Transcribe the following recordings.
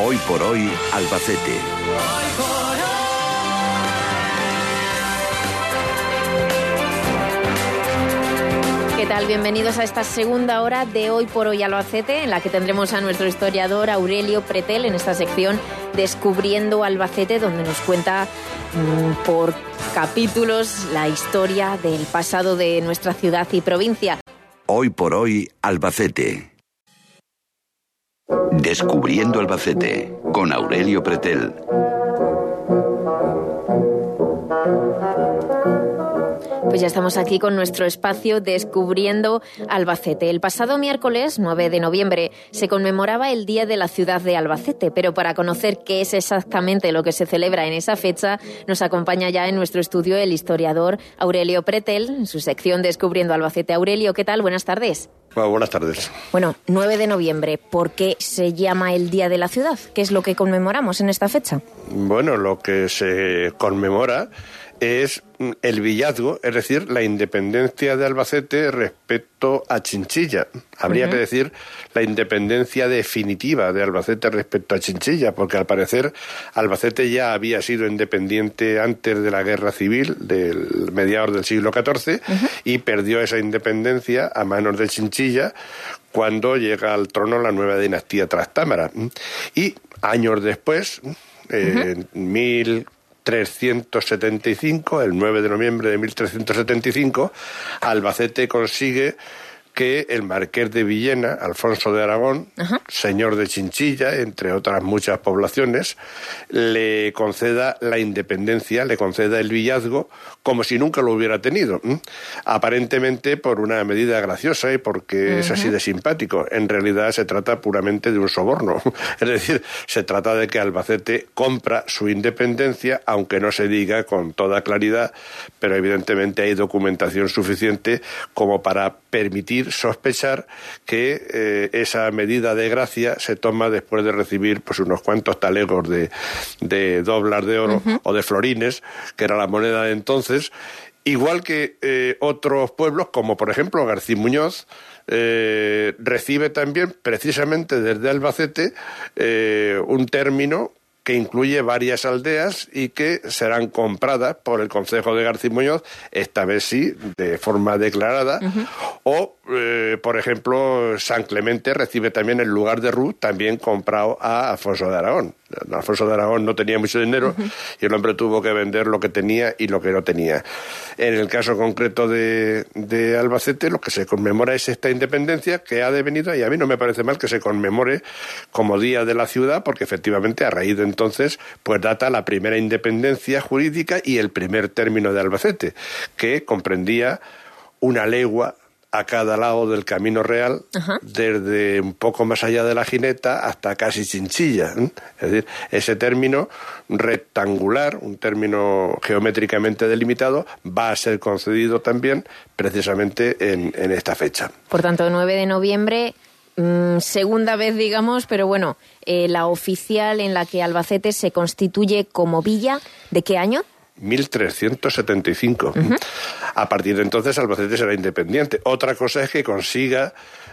Hoy por hoy, Albacete. ¿Qué tal? Bienvenidos a esta segunda hora de Hoy por Hoy Albacete, en la que tendremos a nuestro historiador Aurelio Pretel en esta sección Descubriendo Albacete, donde nos cuenta por capítulos la historia del pasado de nuestra ciudad y provincia. Hoy por Hoy, Albacete. Descubriendo Albacete, con Aurelio Pretel. Pues ya estamos aquí con nuestro espacio Descubriendo Albacete. El pasado miércoles, 9 de noviembre, se conmemoraba el Día de la Ciudad de Albacete, pero para conocer qué es exactamente lo que se celebra en esa fecha, nos acompaña ya en nuestro estudio el historiador Aurelio Pretel, en su sección Descubriendo Albacete. Aurelio, ¿qué tal? Buenas tardes. Bueno, buenas tardes. Bueno, 9 de noviembre, ¿por qué se llama el Día de la Ciudad? ¿Qué es lo que conmemoramos en esta fecha? Bueno, lo que se conmemora es el villazgo, es decir, la independencia de Albacete respecto a Chinchilla. Habría que decir la independencia definitiva de Albacete respecto a Chinchilla, porque al parecer Albacete ya había sido independiente antes de la Guerra Civil del mediados del siglo XIV y perdió esa independencia a manos de Chinchilla cuando llega al trono la nueva dinastía Trastámara. Y años después, en 1375, el 9 de noviembre de 1375, Albacete consigue que el marqués de Villena, Alfonso de Aragón, señor de Chinchilla, entre otras muchas poblaciones, le conceda la independencia, le conceda el villazgo, como si nunca lo hubiera tenido. Aparentemente por una medida graciosa y porque es así de simpático. En realidad se trata puramente de un soborno. Es decir, se trata de que Albacete compra su independencia, aunque no se diga con toda claridad, pero evidentemente hay documentación suficiente como para permitir sospechar que esa medida de gracia se toma después de recibir pues unos cuantos talegos de doblas de oro o de florines, que era la moneda de entonces, igual que otros pueblos, como por ejemplo García Muñoz, recibe también precisamente desde Albacete un término que incluye varias aldeas y que serán compradas por el concejo de García Muñoz, esta vez sí, de forma declarada, o, por ejemplo, San Clemente recibe también el lugar de Ruz, también comprado a Alfonso de Aragón. Alfonso de Aragón no tenía mucho dinero y el hombre tuvo que vender lo que tenía y lo que no tenía. En el caso concreto de Albacete, lo que se conmemora es esta independencia que ha devenido, y a mí no me parece mal que se conmemore como Día de la Ciudad, porque efectivamente a raíz de entonces pues data la primera independencia jurídica y el primer término de Albacete, que comprendía una legua a cada lado del Camino Real, desde un poco más allá de la Gineta hasta casi Chinchilla. Es decir, ese término rectangular, un término geométricamente delimitado, va a ser concedido también precisamente en esta fecha. Por tanto, 9 de noviembre, segunda vez, digamos, pero bueno, la oficial en la que Albacete se constituye como villa, ¿de qué año? 1375. A partir de entonces Albacete será independiente. Otra cosa es que consiga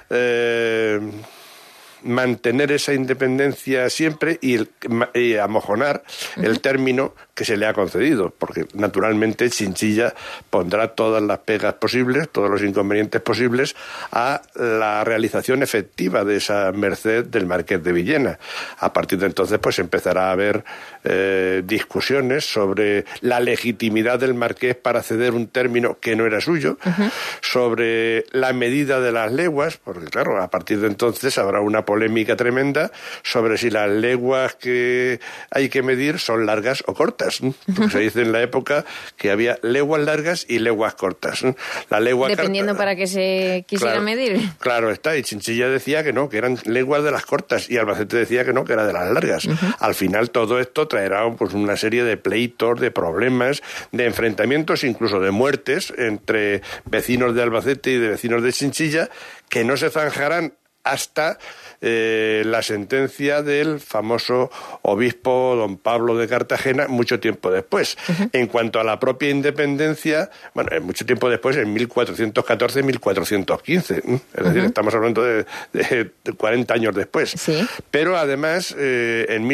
mantener esa independencia siempre y amojonar el término que se le ha concedido, porque naturalmente Chinchilla pondrá todas las pegas posibles, todos los inconvenientes posibles a la realización efectiva de esa merced del marqués de Villena. A partir de entonces pues empezará a haber discusiones sobre la legitimidad del marqués para ceder un término que no era suyo, sobre la medida de las leguas, porque claro, a partir de entonces habrá una polémica tremenda sobre si las leguas que hay que medir son largas o cortas. Porque se dice en la época que había leguas largas y leguas cortas. La legua dependiendo para qué se quisiera medir. Claro está, y Chinchilla decía que no, que eran leguas de las cortas, y Albacete decía que no, que era de las largas. Al final todo esto traerá pues una serie de pleitos, de problemas, de enfrentamientos, incluso de muertes entre vecinos de Albacete y de vecinos de Chinchilla, que no se zanjarán hasta la sentencia del famoso obispo don Pablo de Cartagena mucho tiempo después. En cuanto a la propia independencia, bueno, mucho tiempo después, en 1414-1415, es decir, estamos hablando de 40 años después. Sí. Pero además, en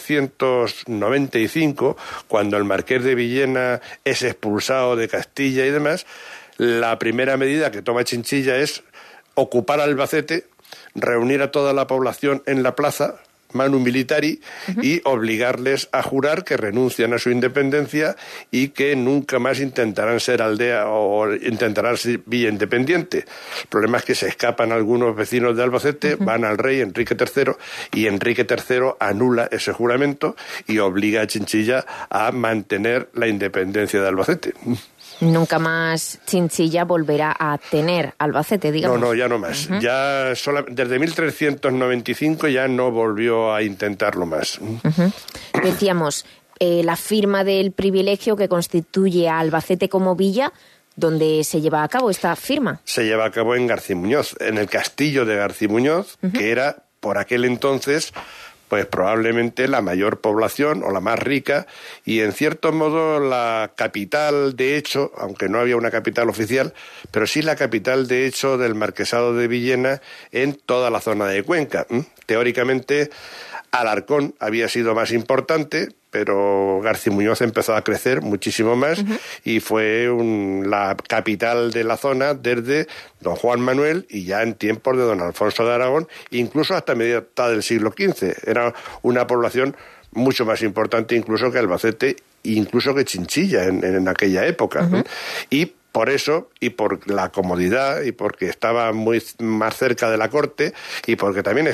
1395, cuando el marqués de Villena es expulsado de Castilla y demás, la primera medida que toma Chinchilla es ocupar Albacete, reunir a toda la población en la plaza, manu militari, y obligarles a jurar que renuncian a su independencia y que nunca más intentarán ser aldea o intentarán ser villa independiente. El problema es que se escapan algunos vecinos de Albacete, van al rey Enrique III, y Enrique III anula ese juramento y obliga a Chinchilla a mantener la independencia de Albacete. Nunca más Chinchilla volverá a tener Albacete, digamos. No, ya no más. Ya desde 1395 ya no volvió a intentarlo más. Decíamos, la firma del privilegio que constituye a Albacete como villa, ¿dónde se lleva a cabo esta firma? Se lleva a cabo en Garcimuñoz, en el castillo de Garcimuñoz, que era por aquel entonces pues probablemente la mayor población o la más rica y en cierto modo la capital de hecho, aunque no había una capital oficial, pero sí la capital de hecho del marquesado de Villena en toda la zona de Cuenca. Teóricamente Alarcón había sido más importante, pero Garcimuñoz empezó a crecer muchísimo más y fue la capital de la zona desde don Juan Manuel y ya en tiempos de don Alfonso de Aragón, incluso hasta mediados del siglo XV. Era una población mucho más importante incluso que Albacete, incluso que Chinchilla en aquella época. Y por eso, y por la comodidad, y porque estaba muy más cerca de la corte, y porque también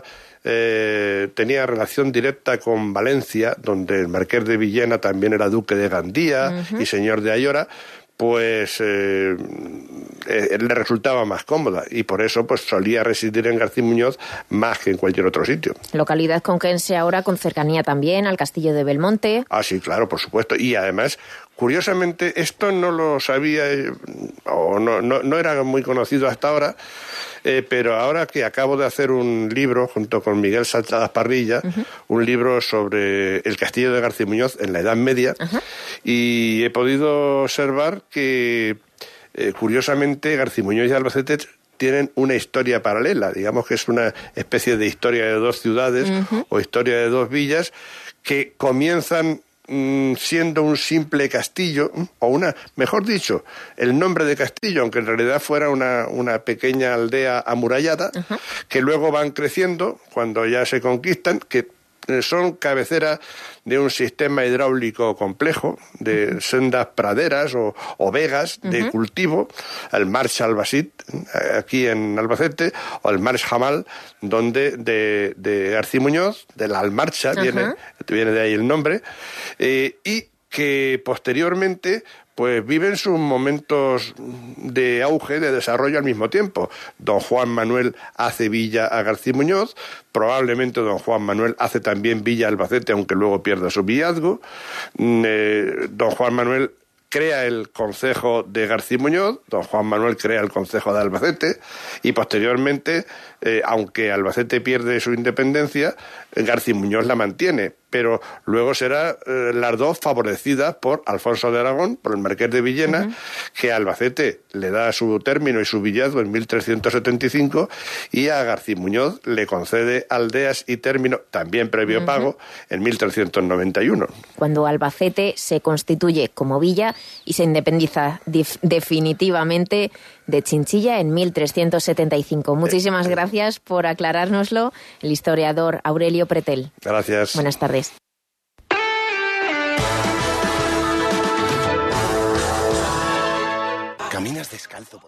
tenía relación directa con Valencia, donde el marqués de Villena también era duque de Gandía y señor de Ayora, pues le resultaba más cómoda y por eso pues solía residir en Garcimuñoz más que en cualquier otro sitio. Localidad conquense ahora con cercanía también al castillo de Belmonte. Ah, sí, claro, por supuesto. Y además, curiosamente, esto no lo sabía o no era muy conocido hasta ahora, pero ahora que acabo de hacer un libro junto con Miguel Saltadas Parrilla, un libro sobre el castillo de Garcimuñoz en la Edad Media, y he podido observar que curiosamente Garcimuñoz y Albacete tienen una historia paralela, digamos que es una especie de historia de dos ciudades o historia de dos villas que comienzan siendo un simple castillo, o mejor dicho, el nombre de castillo, aunque en realidad fuera una pequeña aldea amurallada, que luego van creciendo cuando ya se conquistan, que son cabecera de un sistema hidráulico complejo, de sendas praderas o vegas de cultivo, el March Albasit, aquí en Albacete, o el March Jamal, donde de Garcimuñoz, de la Almarcha, viene de ahí el nombre, y que posteriormente pues viven sus momentos de auge, de desarrollo al mismo tiempo. Don Juan Manuel hace villa a Garcimuñoz, probablemente don Juan Manuel hace también villa a Albacete, aunque luego pierda su villazgo. Don Juan Manuel crea el concejo de Garcimuñoz, don Juan Manuel crea el concejo de Albacete y posteriormente, aunque Albacete pierde su independencia, Garcimuñoz la mantiene, pero luego será las dos favorecidas por Alfonso de Aragón, por el marqués de Villena, que a Albacete le da su término y su villazgo en 1375 y a Garcimuñoz le concede aldeas y término, también previo pago, en 1391. Cuando Albacete se constituye como villa y se independiza definitivamente de Chinchilla en 1375. Muchísimas gracias por aclarárnoslo, el historiador Aurelio Pretel. Gracias. Buenas tardes. Caminas descalzo.